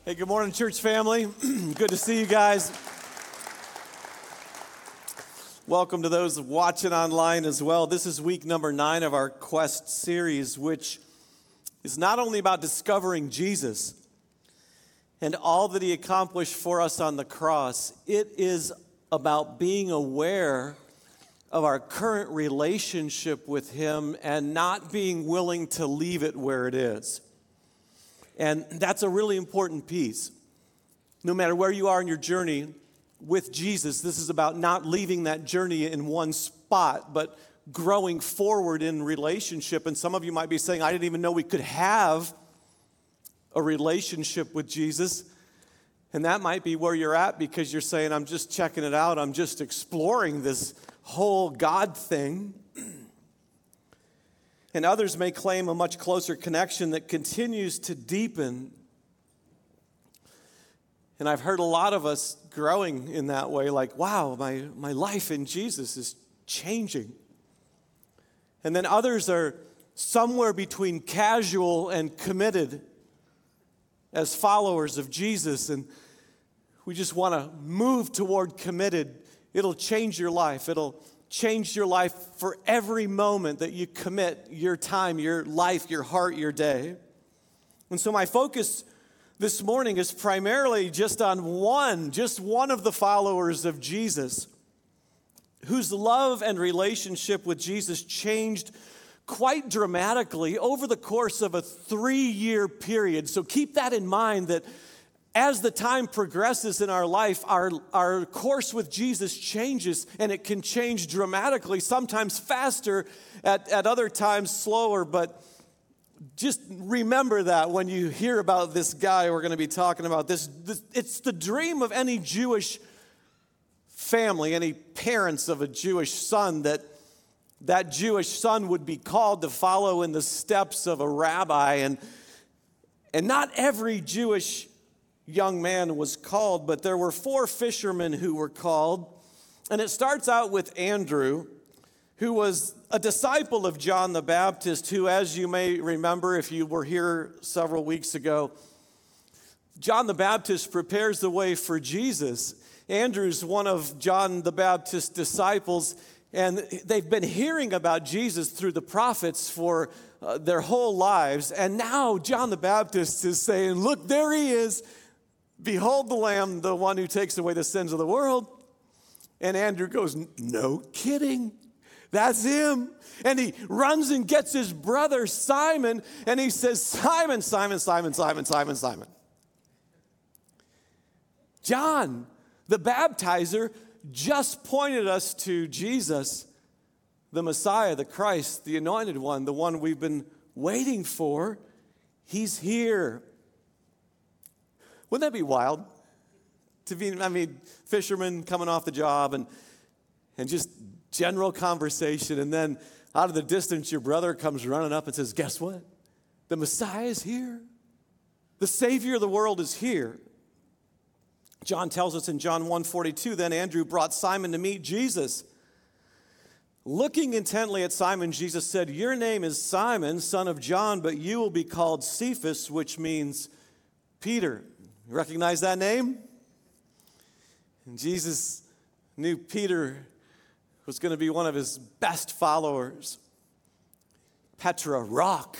Hey, good morning, church family. Good to see you guys. Welcome to those watching online as well. This is week number 9 of our Quest series, which is not only about discovering Jesus and all that he accomplished for us on the cross, it is about being aware of our current relationship with him and not being willing to leave it where it is. And that's a really important piece. No matter where you are in your journey with Jesus, this is about not leaving that journey in one spot, but growing forward in relationship. And some of you might be saying, I didn't even know we could have a relationship with Jesus. And that might be where you're at because you're saying, I'm just checking it out. I'm just exploring this whole God thing. And others may claim a much closer connection that continues to deepen. And I've heard a lot of us growing in that way, like, wow, my life in Jesus is changing. And then others are somewhere between casual and committed as followers of Jesus. And we just want to move toward committed. It'll change your life. It'll change your life for every moment that you commit your time, your life, your heart, your day. And so my focus this morning is primarily just on one of the followers of Jesus, whose love and relationship with Jesus changed quite dramatically over the course of a 3-year period. So keep that in mind, that as the time progresses in our life, our course with Jesus changes, and it can change dramatically, sometimes faster, at other times slower. But just remember that when you hear about this guy we're going to be talking about. This it's the dream of any Jewish family, any parents of a Jewish son, that Jewish son would be called to follow in the steps of a rabbi. And not every Jewish young man was called, but there were 4 fishermen who were called. And it starts out with Andrew, who was a disciple of John the Baptist, who, as you may remember if you were here several weeks ago, John the Baptist prepares the way for Jesus. Andrew's one of John the Baptist's disciples, and they've been hearing about Jesus through the prophets for their whole lives. And now John the Baptist is saying, look, there he is. Behold the Lamb, the one who takes away the sins of the world. And Andrew goes, no kidding. That's him. And he runs and gets his brother Simon, and he says, Simon, Simon, Simon, Simon, Simon, Simon. John, the baptizer, just pointed us to Jesus, the Messiah, the Christ, the anointed one, the one we've been waiting for. He's here. Wouldn't that be wild? Fishermen coming off the job and just general conversation, and then out of the distance, your brother comes running up and says, guess what? The Messiah is here. The Savior of the world is here. John tells us in John 1:42, then Andrew brought Simon to meet Jesus. Looking intently at Simon, Jesus said, your name is Simon, son of John, but you will be called Cephas, which means Peter. You recognize that name? And Jesus knew Peter was going to be one of his best followers. Petra, rock.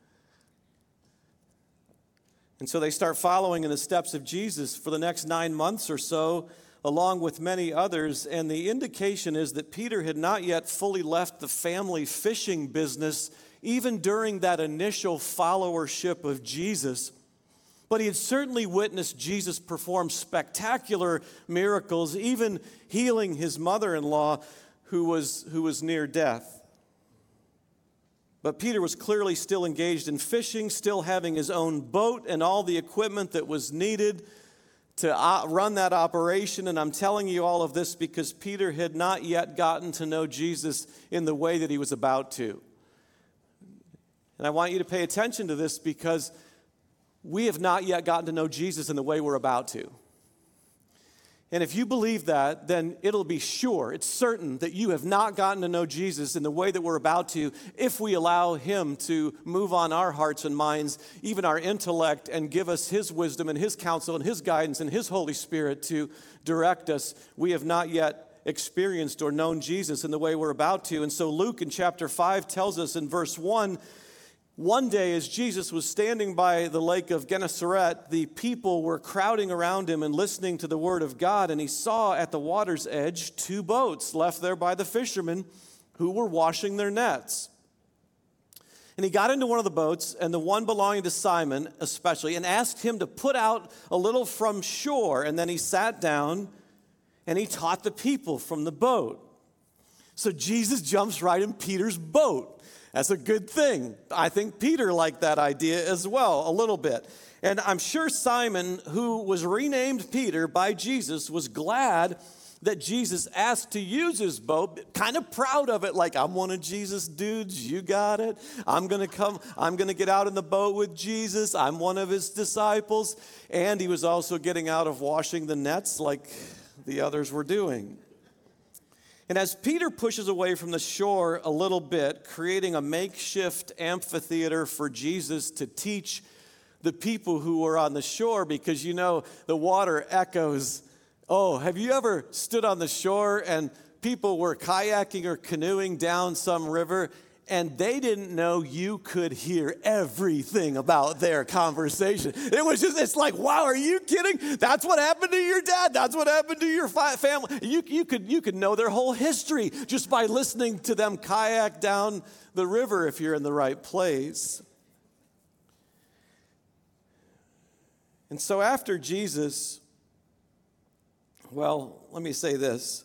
And so they start following in the steps of Jesus for the next 9 months or so, along with many others. And the indication is that Peter had not yet fully left the family fishing business, even during that initial followership of Jesus. But he had certainly witnessed Jesus perform spectacular miracles, even healing his mother-in-law who was near death. But Peter was clearly still engaged in fishing, still having his own boat and all the equipment that was needed to run that operation. And I'm telling you all of this because Peter had not yet gotten to know Jesus in the way that he was about to. And I want you to pay attention to this because we have not yet gotten to know Jesus in the way we're about to. And if you believe that, then it'll be sure, it's certain that you have not gotten to know Jesus in the way that we're about to if we allow him to move on our hearts and minds, even our intellect, and give us his wisdom and his counsel and his guidance and his Holy Spirit to direct us. We have not yet experienced or known Jesus in the way we're about to. And so Luke in chapter 5 tells us in verse 1, one day as Jesus was standing by the lake of Gennesaret, the people were crowding around him and listening to the word of God, and he saw at the water's edge 2 boats left there by the fishermen who were washing their nets. And he got into one of the boats, and the one belonging to Simon especially, and asked him to put out a little from shore, and then he sat down and he taught the people from the boat. So Jesus jumps right in Peter's boat. That's a good thing. I think Peter liked that idea as well, a little bit. And I'm sure Simon, who was renamed Peter by Jesus, was glad that Jesus asked to use his boat, kind of proud of it, like, I'm one of Jesus' dudes, you got it. I'm going to get out in the boat with Jesus. I'm one of his disciples. And he was also getting out of washing the nets like the others were doing. And as Peter pushes away from the shore a little bit, creating a makeshift amphitheater for Jesus to teach the people who were on the shore, because you know the water echoes. Oh, have you ever stood on the shore and people were kayaking or canoeing down some river and they didn't know you could hear everything about their conversation? It's like, wow, are you kidding? That's what happened to your dad. That's what happened to your family. You could know their whole history just by listening to them kayak down the river if you're in the right place. And so after Jesus, well, let me say this.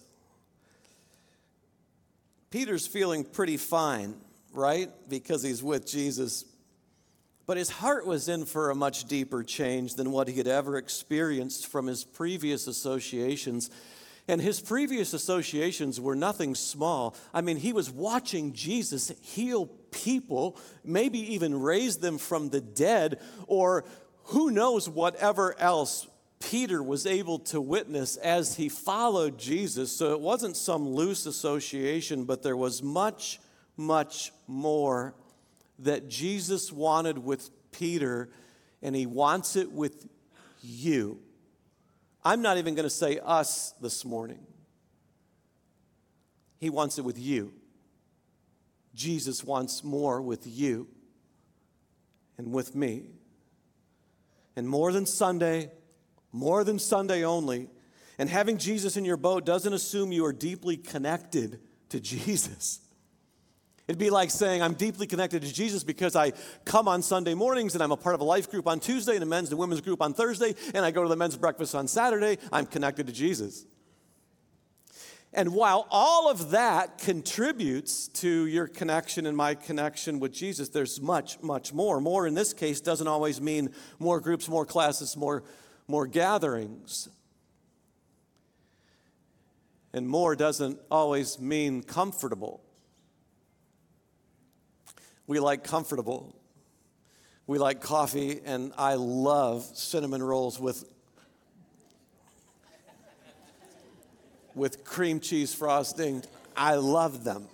Peter's feeling pretty fine, right? Because he's with Jesus. But his heart was in for a much deeper change than what he had ever experienced from his previous associations. And his previous associations were nothing small. I mean, he was watching Jesus heal people, maybe even raise them from the dead, or who knows whatever else Peter was able to witness as he followed Jesus. So it wasn't some loose association, but there was much, much more that Jesus wanted with Peter, and he wants it with you. I'm not even going to say us this morning. He wants it with you. Jesus wants more with you and with me. And more than Sunday only. And having Jesus in your boat doesn't assume you are deeply connected to Jesus. It'd be like saying, I'm deeply connected to Jesus because I come on Sunday mornings and I'm a part of a life group on Tuesday and a men's and women's group on Thursday, and I go to the men's breakfast on Saturday. I'm connected to Jesus. And while all of that contributes to your connection and my connection with Jesus, there's much, much more. More in this case doesn't always mean more groups, more classes, more gatherings. And more doesn't always mean comfortable. We like comfortable. We like coffee, and I love cinnamon rolls with cream cheese frosting. I love them.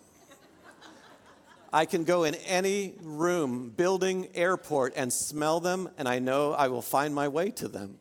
I can go in any room, building, airport, and smell them, and I know I will find my way to them.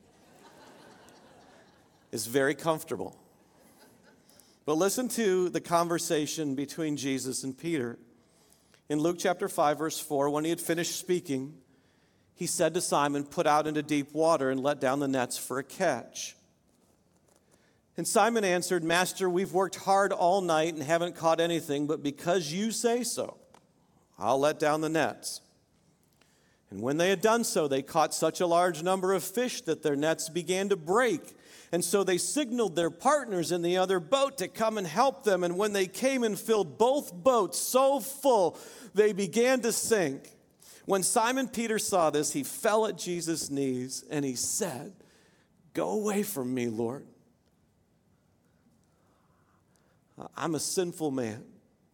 It's very comfortable. But listen to the conversation between Jesus and Peter. In Luke chapter 5, verse 4, when he had finished speaking, he said to Simon, "Put out into deep water and let down the nets for a catch." And Simon answered, "Master, we've worked hard all night and haven't caught anything, but because you say so, I'll let down the nets." And when they had done so, they caught such a large number of fish that their nets began to break. And so they signaled their partners in the other boat to come and help them. And when they came and filled both boats so full, they began to sink. When Simon Peter saw this, he fell at Jesus' knees and he said, "Go away from me, Lord. I'm a sinful man."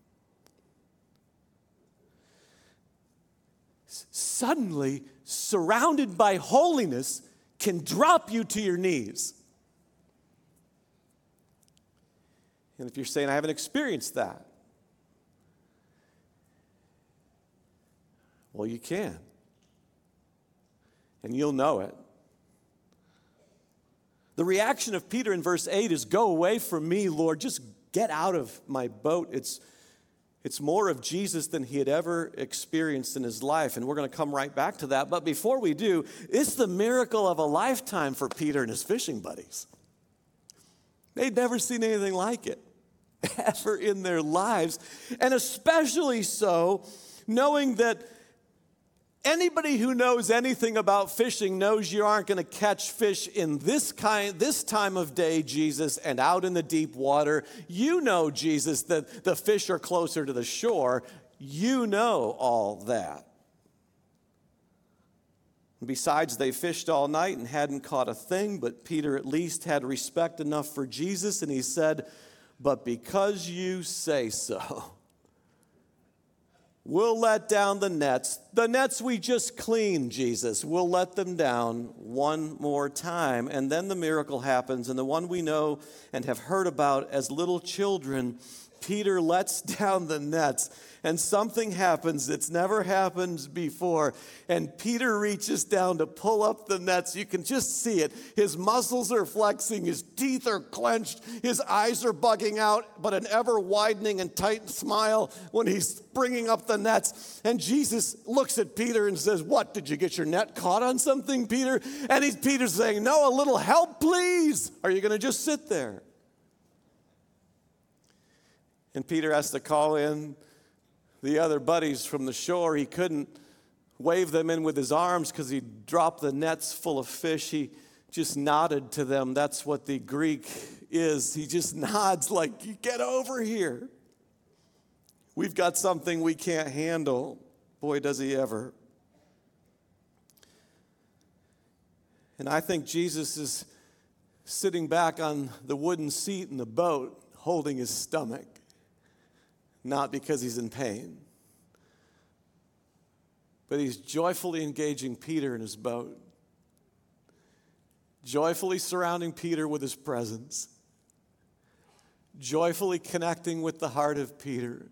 Suddenly, surrounded by holiness can drop you to your knees. And if you're saying, I haven't experienced that, well, you can. And you'll know it. The reaction of Peter in verse 8 is, go away from me, Lord. Just get out of my boat. It's more of Jesus than he had ever experienced in his life. And we're going to come right back to that. But before we do, it's the miracle of a lifetime for Peter and his fishing buddies. They'd never seen anything like it ever in their lives. And especially so knowing that anybody who knows anything about fishing knows you aren't going to catch fish in this time of day, Jesus, and out in the deep water. You know, Jesus, that the fish are closer to the shore. You know all that. Besides, they fished all night and hadn't caught a thing, but Peter at least had respect enough for Jesus, and he said, but because you say so, we'll let down the nets we just cleaned, Jesus. We'll let them down one more time. And then the miracle happens, and the one we know and have heard about as little children, Peter lets down the nets, and something happens that's never happened before. And Peter reaches down to pull up the nets. You can just see it. His muscles are flexing. His teeth are clenched. His eyes are bugging out, but an ever-widening and tight smile when he's bringing up the nets. And Jesus looks at Peter and says, what, did you get your net caught on something, Peter? And Peter's saying, no, a little help, please. Are you going to just sit there? And Peter has to call in the other buddies from the shore. He couldn't wave them in with his arms because he dropped the nets full of fish. He just nodded to them. That's what the Greek is. He just nods like, get over here. We've got something we can't handle. Boy, does he ever. And I think Jesus is sitting back on the wooden seat in the boat, holding his stomach. Not because he's in pain, but he's joyfully engaging Peter in his boat, joyfully surrounding Peter with his presence, joyfully connecting with the heart of Peter.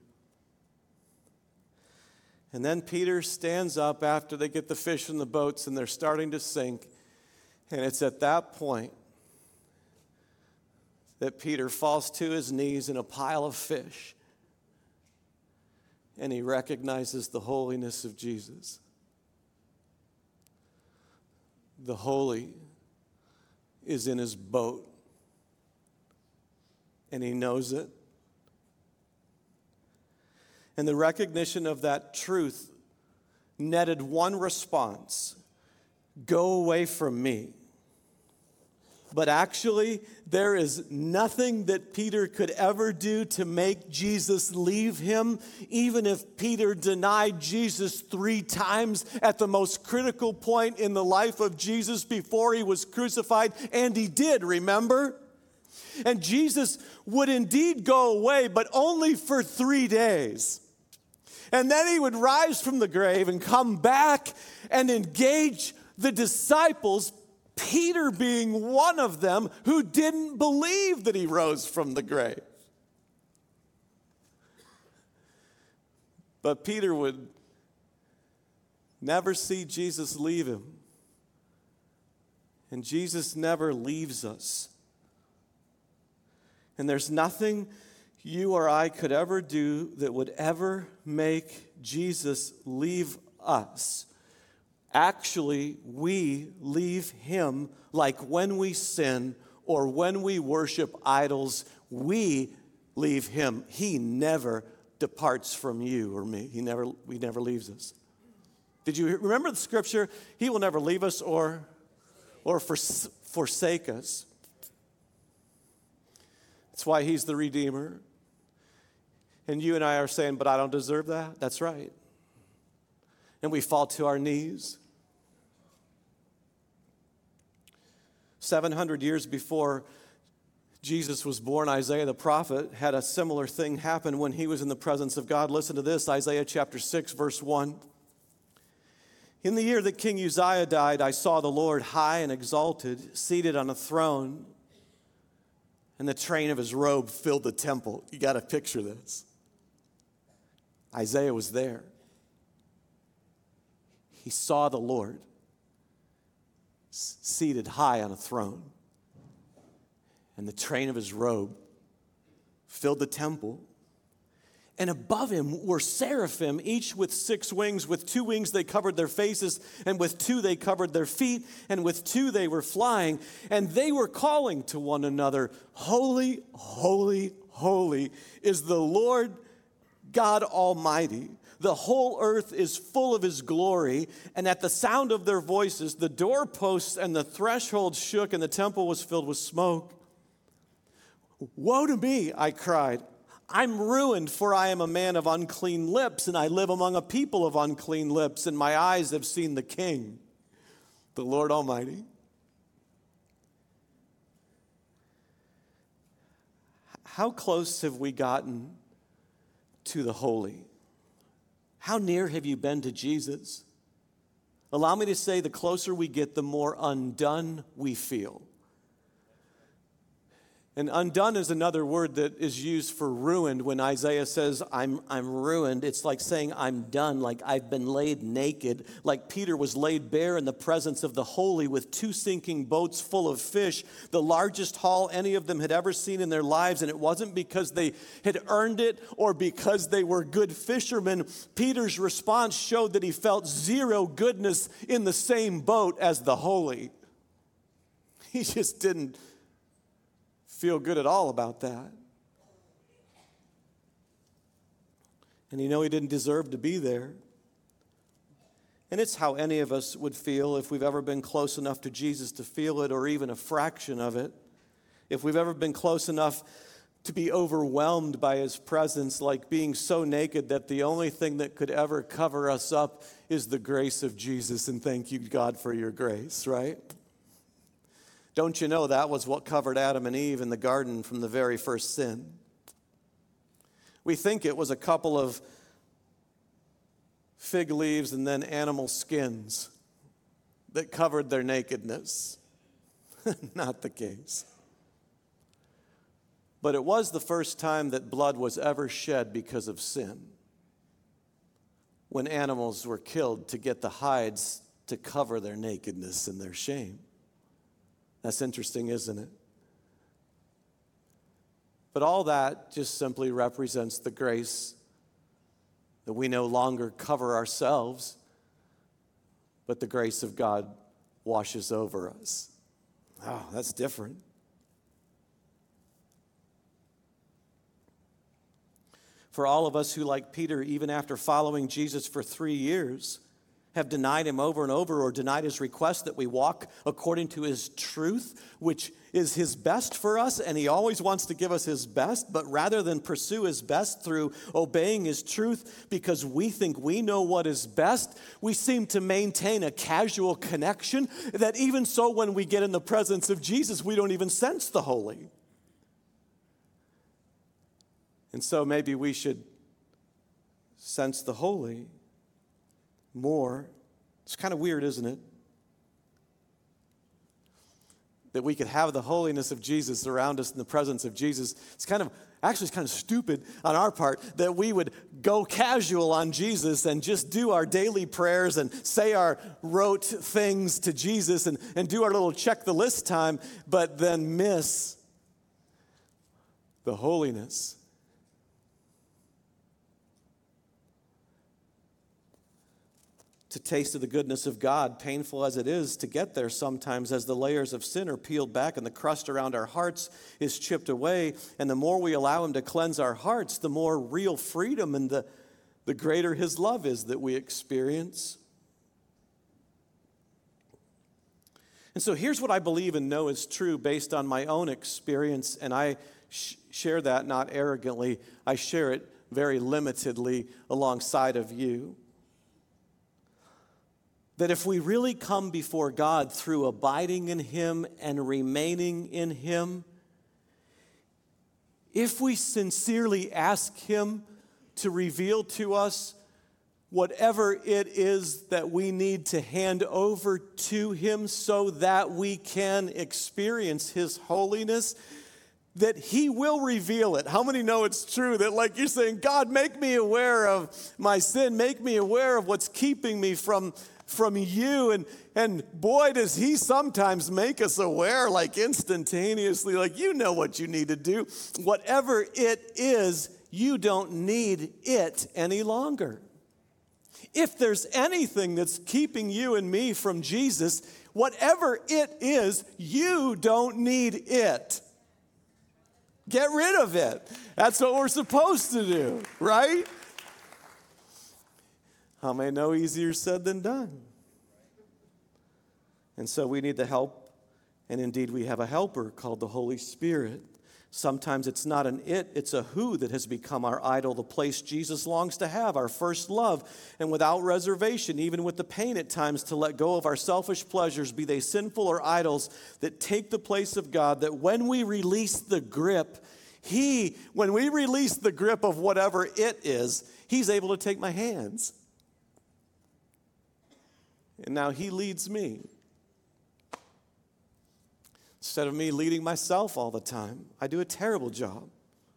And then Peter stands up after they get the fish in the boats and they're starting to sink, and it's at that point that Peter falls to his knees in a pile of fish. And he recognizes the holiness of Jesus. The holy is in his boat. And he knows it. And the recognition of that truth netted one response: go away from me. But actually, there is nothing that Peter could ever do to make Jesus leave him, even if Peter denied Jesus 3 times at the most critical point in the life of Jesus before he was crucified. And he did, remember? And Jesus would indeed go away, but only for 3 days. And then he would rise from the grave and come back and engage the disciples, Peter being one of them, who didn't believe that he rose from the grave. But Peter would never see Jesus leave him. And Jesus never leaves us. And there's nothing you or I could ever do that would ever make Jesus leave us. Actually, we leave him like when we sin or when we worship idols. We leave him. He never departs from you or me. He never leaves us. Did you remember the scripture? He will never leave us or forsake us. That's why he's the Redeemer. And you and I are saying, but I don't deserve that. That's right. And we fall to our knees. 700 years before Jesus was born, Isaiah the prophet had a similar thing happen when he was in the presence of God. Listen to this, Isaiah chapter 6, verse 1. In the year that King Uzziah died, I saw the Lord high and exalted, seated on a throne, and the train of his robe filled the temple. You got to picture this. Isaiah was there. He saw the Lord seated high on a throne, and the train of his robe filled the temple. And above him were seraphim, each with 6 wings. With 2 wings they covered their faces, and with 2 they covered their feet, and with 2 they were flying. And they were calling to one another, "Holy, holy, holy is the Lord God Almighty. The whole earth is full of his glory." And at the sound of their voices, the doorposts and the threshold shook, and the temple was filled with smoke. "Woe to me," I cried. "I'm ruined, for I am a man of unclean lips, and I live among a people of unclean lips, and my eyes have seen the King, the Lord Almighty." How close have we gotten to the holy? How near have you been to Jesus? Allow me to say, the closer we get, the more undone we feel. And undone is another word that is used for ruined. When Isaiah says, I'm ruined, it's like saying I'm done, like I've been laid naked, like Peter was laid bare in the presence of the holy with 2 sinking boats full of fish, the largest haul any of them had ever seen in their lives. And it wasn't because they had earned it or because they were good fishermen. Peter's response showed that he felt zero goodness in the same boat as the holy. He just didn't feel good at all about that. And he didn't deserve to be there. And it's how any of us would feel if we've ever been close enough to Jesus to feel it, or even a fraction of it. If we've ever been close enough to be overwhelmed by his presence, like being so naked that the only thing that could ever cover us up is the grace of Jesus. And thank you, God, for your grace, right? Don't you know that was what covered Adam and Eve in the garden from the very first sin? We think it was a couple of fig leaves and then animal skins that covered their nakedness. Not the case. But it was the first time that blood was ever shed because of sin, when animals were killed to get the hides to cover their nakedness and their shame. That's interesting, isn't it? But all that just simply represents the grace that we no longer cover ourselves, but the grace of God washes over us. Oh, that's different. For all of us who, like Peter, even after following Jesus for 3 years, have denied him over and over, or denied his request that we walk according to his truth, which is his best for us, and he always wants to give us his best, but rather than pursue his best through obeying his truth because we think we know what is best, we seem to maintain a casual connection that even so when we get in the presence of Jesus, we don't even sense the holy. And so maybe we should sense the holy more. It's kind of weird, isn't it? That we could have the holiness of Jesus around us in the presence of Jesus. It's kind of stupid on our part that we would go casual on Jesus and just do our daily prayers and say our rote things to Jesus and do our little check the list time, but then miss the holiness. To taste of the goodness of God, painful as it is to get there sometimes, as the layers of sin are peeled back and the crust around our hearts is chipped away, and the more we allow him to cleanse our hearts, the more real freedom and the greater his love is that we experience. And so here's what I believe and know is true based on my own experience, and I share that not arrogantly. I share it very limitedly alongside of you. That if we really come before God through abiding in him and remaining in him, if we sincerely ask him to reveal to us whatever it is that we need to hand over to him so that we can experience his holiness, that he will reveal it. How many know it's true that, like, you're saying, God, make me aware of my sin. Make me aware of what's keeping me from you. And boy, does he sometimes make us aware, like instantaneously, like, you know what you need to do. Whatever it is, you don't need it any longer. If there's anything that's keeping you and me from Jesus, whatever it is, you don't need it. Get rid of it. That's what we're supposed to do, right? How may know easier said than done? And so we need the help, and indeed we have a helper called the Holy Spirit. Sometimes it's not an it, it's a who that has become our idol, the place Jesus longs to have, our first love. And without reservation, even with the pain at times, to let go of our selfish pleasures, be they sinful or idols, that take the place of God, that when we release the grip, when we release the grip of whatever it is, he's able to take my hands. And now he leads me. Instead of me leading myself all the time, I do a terrible job.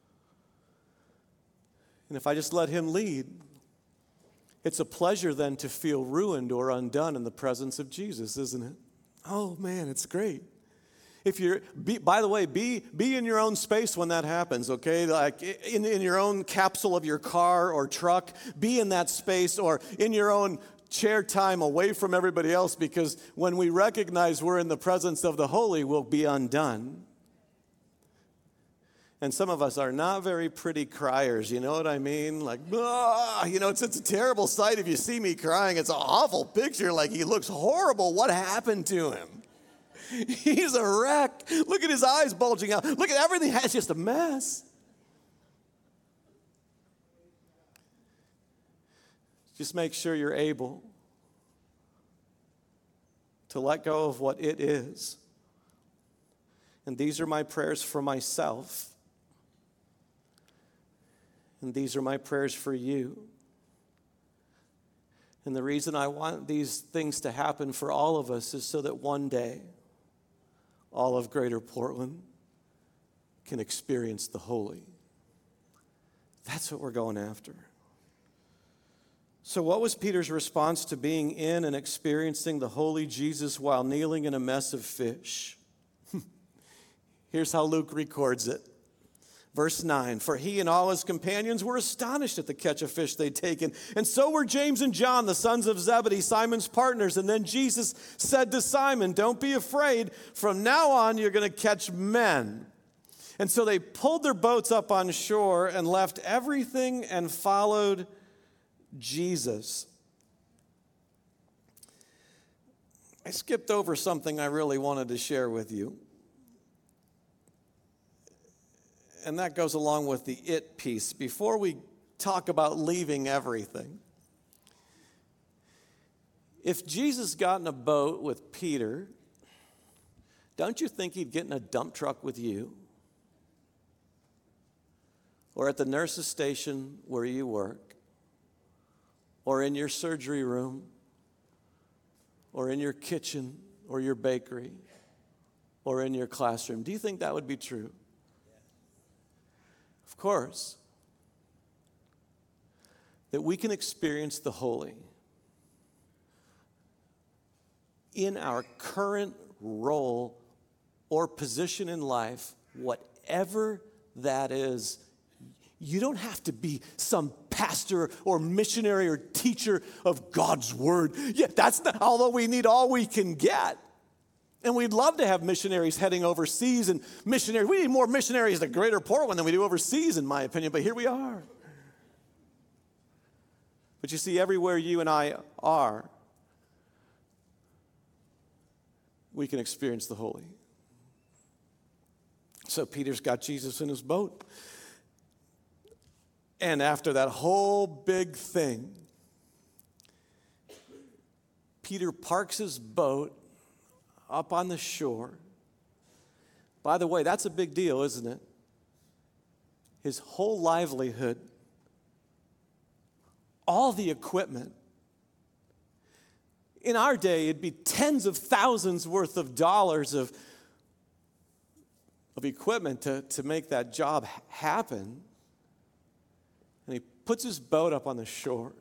And if I just let him lead, it's a pleasure then to feel ruined or undone in the presence of Jesus, isn't it? Oh man, it's great. By the way, be in your own space when that happens, okay? Like in your own capsule of your car or truck, be in that space, or in your own chair time away from everybody else, because when we recognize we're in the presence of the Holy, we'll be undone. And some of us are not very pretty criers, you know what I mean? Like, it's a terrible sight if you see me crying. It's an awful picture, like he looks horrible. What happened to him? He's a wreck. Look at his eyes bulging out. Look at everything. It's just a mess. Just make sure you're able to let go of what it is. And these are my prayers for myself. And these are my prayers for you. And the reason I want these things to happen for all of us is so that one day, all of Greater Portland can experience the Holy. That's what we're going after. So what was Peter's response to being in and experiencing the holy Jesus while kneeling in a mess of fish? Here's how Luke records it. Verse 9, for he and all his companions were astonished at the catch of fish they'd taken, and so were James and John, the sons of Zebedee, Simon's partners. And then Jesus said to Simon, don't be afraid. From now on, you're going to catch men. And so they pulled their boats up on shore and left everything and followed Jesus. I skipped over something I really wanted to share with you. And that goes along with the it piece. Before we talk about leaving everything, if Jesus got in a boat with Peter, don't you think he'd get in a dump truck with you? Or at the nurse's station where you work? Or in your surgery room? Or in your kitchen or your bakery? Or in your classroom? Do you think that would be true? Of course, that we can experience the holy in our current role or position in life, whatever that is. You don't have to be some pastor or missionary or teacher of God's word. Yeah, that's not, although we need all we can get. And we'd love to have missionaries heading overseas, and missionaries. We need more missionaries to Greater Portland than we do overseas, in my opinion, but here we are. But you see, everywhere you and I are, we can experience the holy. So Peter's got Jesus in his boat. And after that whole big thing, Peter parks his boat up on the shore. By the way, that's a big deal, isn't it? His whole livelihood, all the equipment. In our day, it'd be tens of thousands worth of dollars of of equipment to make that job happen. And he puts his boat up on the shore.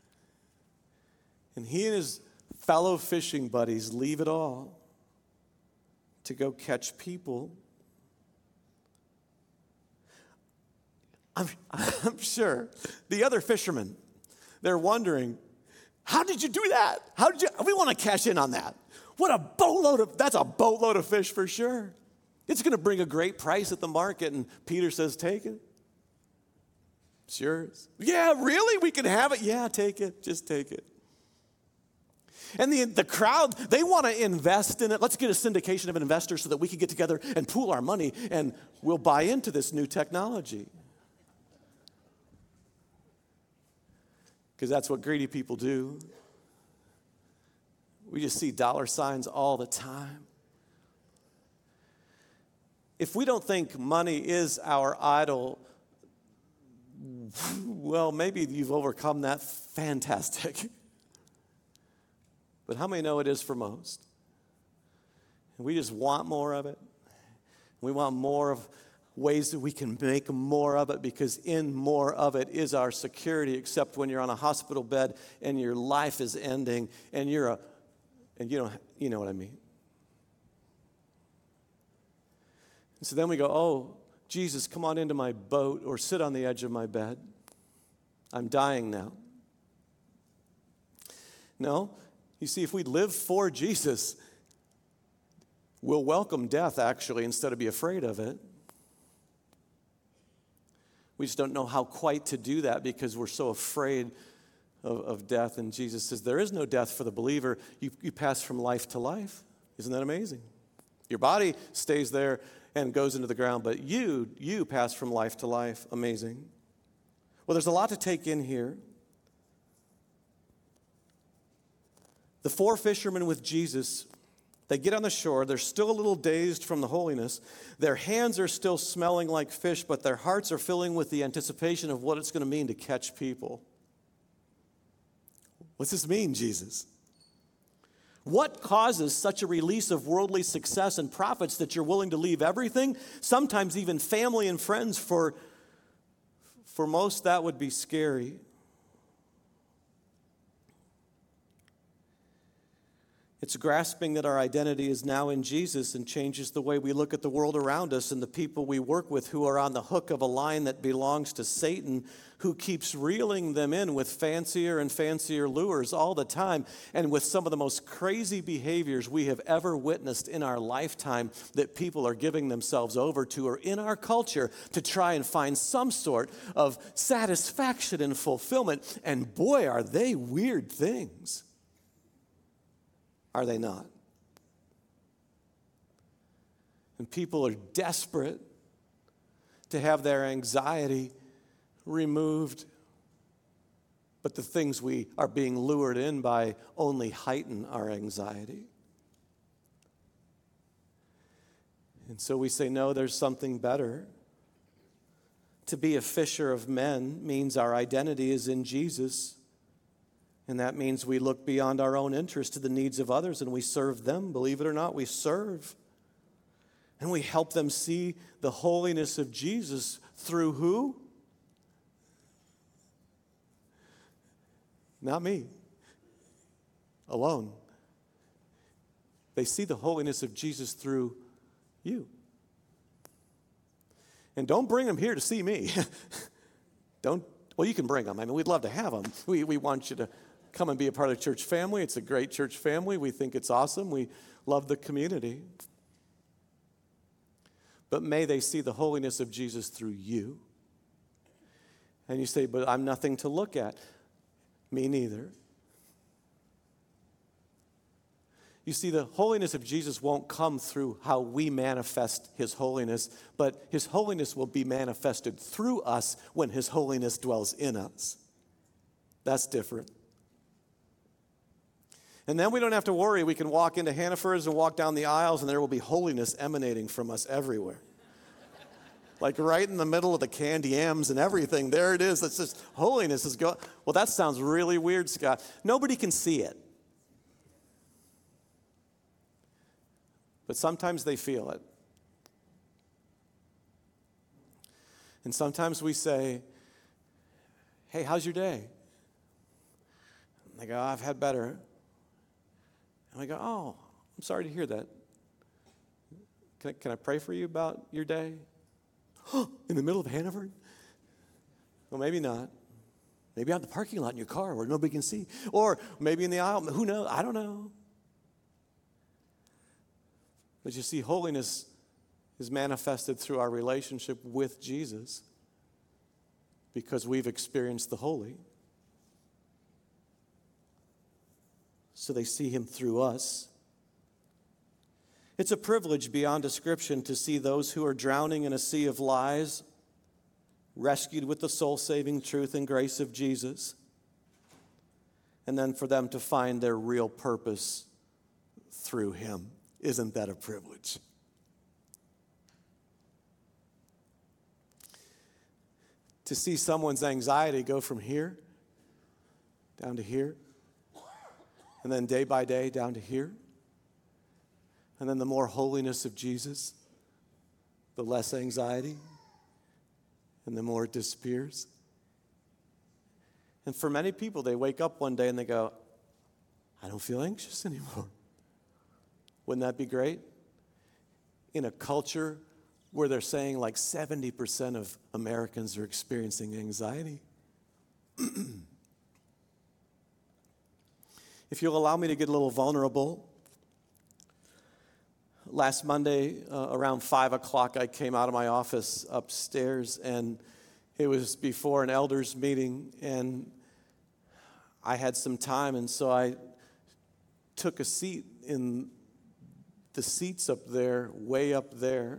And he and his fellow fishing buddies leave it all to go catch people. I'm sure the other fishermen, they're wondering, how did you do that? We want to cash in on that. That's a boatload of fish for sure. It's going to bring a great price at the market. And Peter says, take it. It's yours. Yeah, really? We can have it? Yeah, take it. Just take it. And the crowd, they want to invest in it. Let's get a syndication of investors so that we can get together and pool our money and we'll buy into this new technology. Because that's what greedy people do. We just see dollar signs all the time. If we don't think money is our idol, well, maybe you've overcome that. Fantastic. But how many know it is for most? And we just want more of it. We want more of ways that we can make more of it, because in more of it is our security, except when you're on a hospital bed and your life is ending and you know what I mean. And so then we go, oh, Jesus, come on into my boat or sit on the edge of my bed. I'm dying now. No, you see, if we live for Jesus, we'll welcome death, actually, instead of be afraid of it. We just don't know how quite to do that because we're so afraid of death. And Jesus says, there is no death for the believer. You pass from life to life. Isn't that amazing? Your body stays there and goes into the ground, but you pass from life to life. Amazing. Well, there's a lot to take in here. The 4 fishermen with Jesus, they get on the shore. They're still a little dazed from the holiness. Their hands are still smelling like fish, but their hearts are filling with the anticipation of what it's going to mean to catch people. What's this mean, Jesus? What causes such a release of worldly success and profits that you're willing to leave everything, sometimes even family and friends? For most, that would be scary. It's grasping that our identity is now in Jesus and changes the way we look at the world around us and the people we work with who are on the hook of a line that belongs to Satan, who keeps reeling them in with fancier and fancier lures all the time, and with some of the most crazy behaviors we have ever witnessed in our lifetime that people are giving themselves over to, or in our culture, to try and find some sort of satisfaction and fulfillment. And boy, are they weird things. Are they not? And people are desperate to have their anxiety removed. But the things we are being lured in by only heighten our anxiety. And so we say, no, there's something better. To be a fisher of men means our identity is in Jesus. And that means we look beyond our own interest to the needs of others and we serve them. Believe it or not, we serve. And we help them see the holiness of Jesus through who? Not me. Alone. They see the holiness of Jesus through you. And don't bring them here to see me. Well, you can bring them. I mean, we'd love to have them. We want you to come and be a part of the church family. It's a great church family. We think it's awesome. We love the community. But may they see the holiness of Jesus through you. And you say, but I'm nothing to look at. Me neither. You see, the holiness of Jesus won't come through how we manifest his holiness, but his holiness will be manifested through us when his holiness dwells in us. That's different. And then we don't have to worry. We can walk into Hannaford's and walk down the aisles, and there will be holiness emanating from us everywhere. Like right in the middle of the candy yams and everything. There it is. It's just holiness is going. Well, that sounds really weird, Scott. Nobody can see it. But sometimes they feel it. And sometimes we say, hey, how's your day? And they go, I've had better. And I go, oh, I'm sorry to hear that. Can I pray for you about your day? In the middle of Hannaford? Well, maybe not. Maybe out in the parking lot in your car where nobody can see. Or maybe in the aisle. Who knows? I don't know. But you see, holiness is manifested through our relationship with Jesus because we've experienced the holy. So they see him through us. It's a privilege beyond description to see those who are drowning in a sea of lies rescued with the soul-saving truth and grace of Jesus, and then for them to find their real purpose through him. Isn't that a privilege? To see someone's anxiety go from here down to here, and then day by day down to here, and then the more holiness of Jesus, the less anxiety, and the more it disappears. And for many people, they wake up one day and they go, I don't feel anxious anymore. Wouldn't that be great? In a culture where they're saying like 70% of Americans are experiencing anxiety. If you'll allow me to get a little vulnerable, last Monday around 5 o'clock, I came out of my office upstairs, and it was before an elders meeting, and I had some time, and so I took a seat in the seats up there, way up there.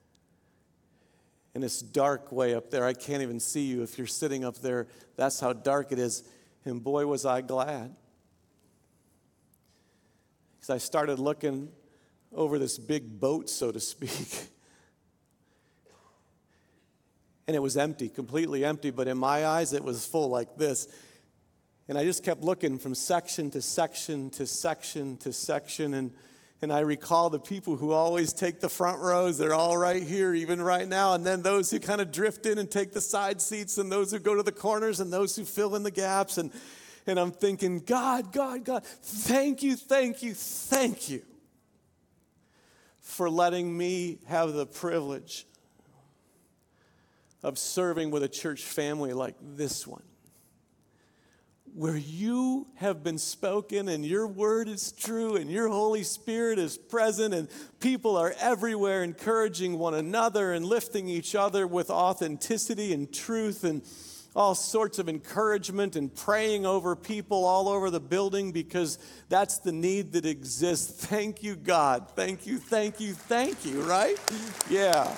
And it's dark way up there. I can't even see you if you're sitting up there. That's how dark it is. And boy, was I glad. Because I started looking over this big boat, so to speak. And it was empty, completely empty. But in my eyes, it was full like this. And I just kept looking from section to section to section to section. And I recall the people who always take the front rows. They're all right here, even right now. And then those who kind of drift in and take the side seats, and those who go to the corners, and those who fill in the gaps. And I'm thinking, God, thank you for letting me have the privilege of serving with a church family like this one, where you have been spoken and your word is true and your Holy Spirit is present and people are everywhere encouraging one another and lifting each other with authenticity and truth and all sorts of encouragement and praying over people all over the building, because that's the need that exists. Thank you, God. Thank you, right? Yeah.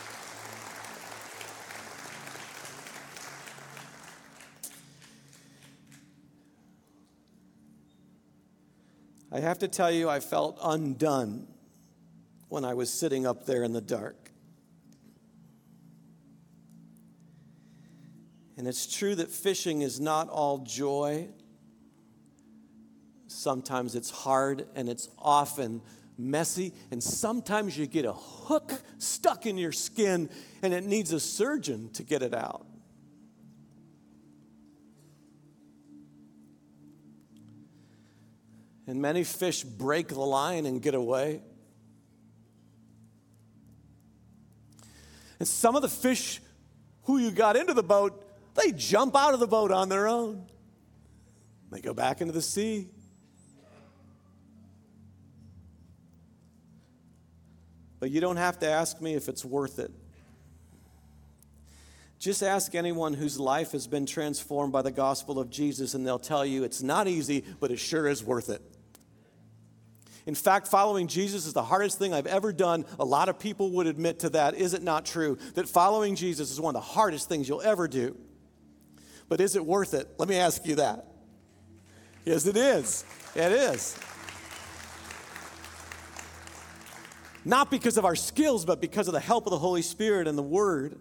I have to tell you, I felt undone when I was sitting up there in the dark. And it's true that fishing is not all joy. Sometimes it's hard and it's often messy. And sometimes you get a hook stuck in your skin and it needs a surgeon to get it out. And many fish break the line and get away. And some of the fish who you got into the boat, they jump out of the boat on their own. They go back into the sea. But you don't have to ask me if it's worth it. Just ask anyone whose life has been transformed by the gospel of Jesus, and they'll tell you it's not easy, but it sure is worth it. In fact, following Jesus is the hardest thing I've ever done. A lot of people would admit to that. Is it not true that following Jesus is one of the hardest things you'll ever do? But is it worth it? Let me ask you that. Yes, it is. It is. Not because of our skills, but because of the help of the Holy Spirit and the Word.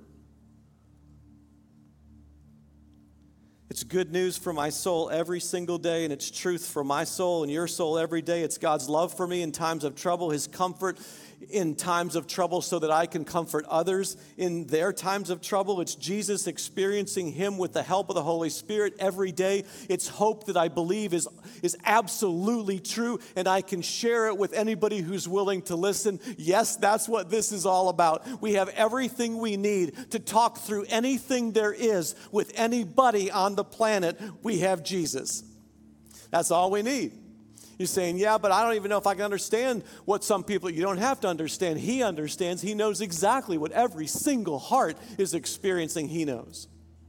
It's good news for my soul every single day, and it's truth for my soul and your soul every day. It's God's love for me in times of trouble, His comfort in times of trouble so that I can comfort others in their times of trouble. It's Jesus experiencing Him with the help of the Holy Spirit every day. It's hope that I believe is absolutely true, and I can share it with anybody who's willing to listen. Yes, that's what this is all about. We have everything we need to talk through anything there is with anybody on the planet. We have Jesus. That's all we need. You're saying, yeah, but I don't even know if I can understand what some people, you don't have to understand. He understands. He knows exactly what every single heart is experiencing. He knows.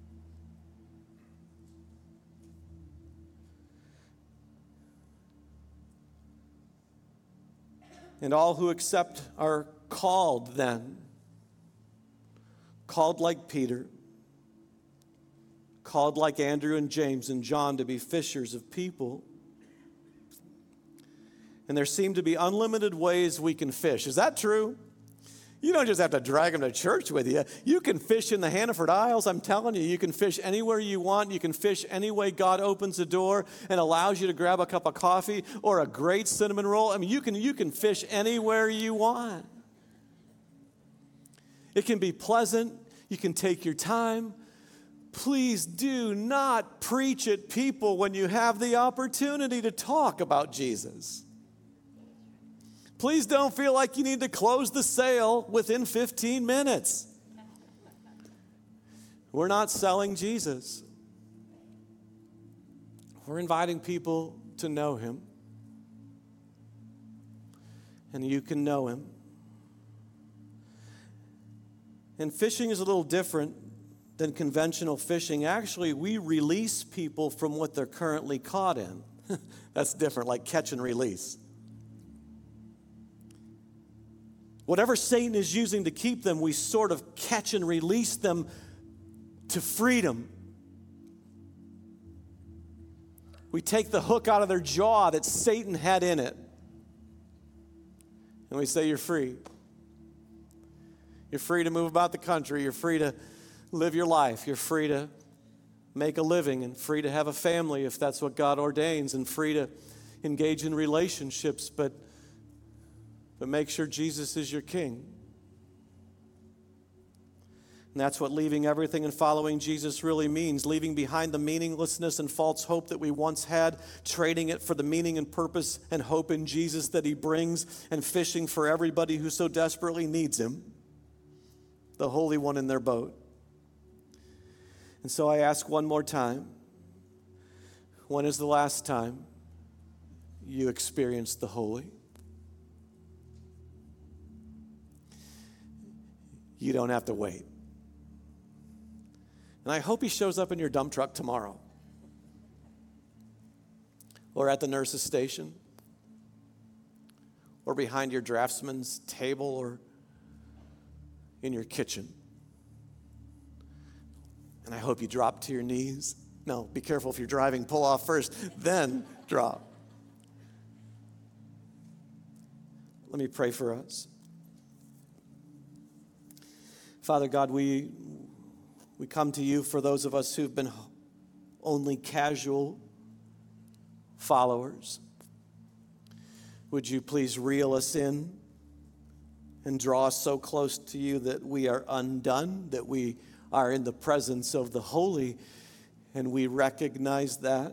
And all who accept are called then. Called like Peter. Called like Andrew and James and John to be fishers of people. And there seem to be unlimited ways we can fish. Is that true? You don't just have to drag them to church with you. You can fish in the Hannaford Isles. I'm telling you, you can fish anywhere you want. You can fish any way God opens the door and allows you to grab a cup of coffee or a great cinnamon roll. I mean, you can fish anywhere you want. It can be pleasant. You can take your time. Please do not preach at people when you have the opportunity to talk about Jesus. Please don't feel like you need to close the sale within 15 minutes. We're not selling Jesus. We're inviting people to know Him. And you can know Him. And fishing is a little different than conventional fishing. Actually, we release people from what they're currently caught in. That's different, like catch and release. Whatever Satan is using to keep them, we sort of catch and release them to freedom. We take the hook out of their jaw that Satan had in it. And we say, you're free. You're free to move about the country. You're free to live your life. You're free to make a living and free to have a family if that's what God ordains, and free to engage in relationships, but make sure Jesus is your king. And that's what leaving everything and following Jesus really means. Leaving behind the meaninglessness and false hope that we once had, trading it for the meaning and purpose and hope in Jesus that He brings, and fishing for everybody who so desperately needs Him, the Holy One in their boat. And so I ask one more time, when is the last time you experienced the Holy? You don't have to wait. And I hope He shows up in your dump truck tomorrow, or at the nurse's station, or behind your draftsman's table, or in your kitchen. And I hope you drop to your knees. No, be careful if you're driving. Pull off first, then drop. Let me pray for us. Father God, we come to You for those of us who've been only casual followers. Would You please reel us in and draw us so close to You that we are undone, that we are in the presence of the Holy, and we recognize that.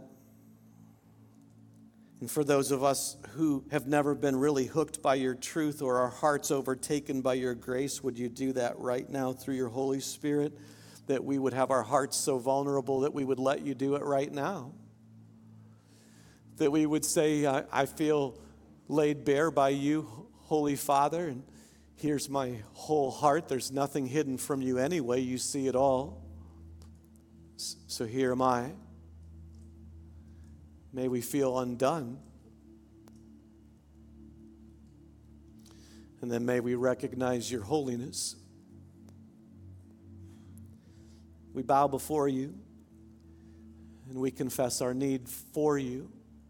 And for those of us who have never been really hooked by Your truth, or our hearts overtaken by Your grace, would You do that right now through Your Holy Spirit, that we would have our hearts so vulnerable that we would let You do it right now. That we would say, I feel laid bare by You, Holy Father, and here's my whole heart. There's nothing hidden from You anyway. You see it all. So here am I. May we feel undone. And then may we recognize Your holiness. We bow before You, and we confess our need for You,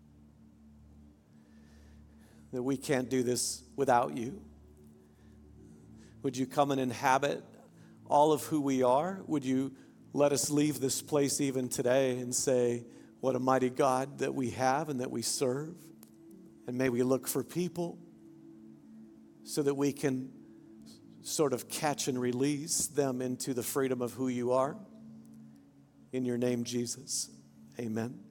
that we can't do this without You. Would You come and inhabit all of who we are? Would You let us leave this place even today and say, what a mighty God that we have and that we serve. And may we look for people so that we can sort of catch and release them into the freedom of who you are. In your name, Jesus, amen.